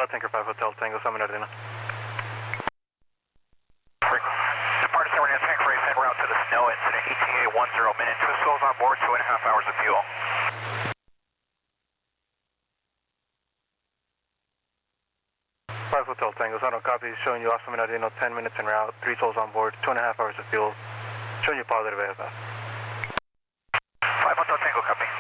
Tanker 5 Hotel Tango, San Bernardino. Departed San Bernardino Tanker 8, route to the snow incident, ETA 10 minutes, 2 souls on board, 2.5 hours of fuel. 5 Hotel Tango, Sano copy, showing you off San Bernardino, 10 minutes en route, 3 souls on board, 2.5 hours of fuel, showing you positive AFS. 5 Hotel Tango, copy.